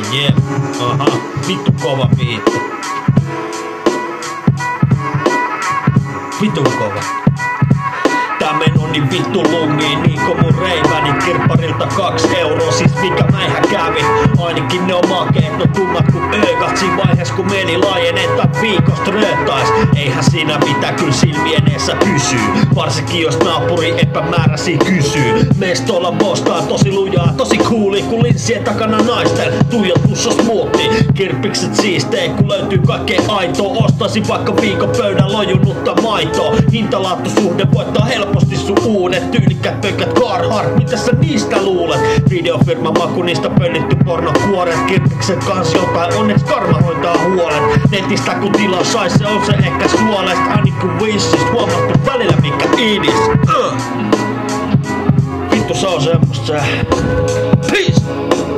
Jep, aha, vittu kova biitti. Vittu kova. Tää meno niin vittu lungiin, niinku mun reiväni kirpparilta 2 euroa, siis mikä mäihä kävi. Ainakin ne on makeet, no tummat ku öikat. Siinä vaihees kun meni laajenee tän viikosta röötais. Eihän siinä mitä kyl silmien eessä pysyy, varsinkin jos naapuri epämääräisiä kysyy. Mestolla bostaa tosi lujaa, tosi cooli, kun linssien takana naisten tuijotus on smoothie. Kirppikset siistee, kun löytyy kaikkea aitoa. Ostaisin vaikka viikon pöydän lojunutta maitoa. Hintalaattosuhde voittaa helposti sun uudet tyylikkät pöykät Carhartt, mitä sä niistä luulet? Videofirma maku niistä pöllitty pornokuoret. Kirppikset kans jotain, onneksi karma hoitaa huolet. Netistä kun tilaa sais, se on se ehkä suolest. Aina kun Wishist huomattu välillä mikä idis. Vittu se on semmosta.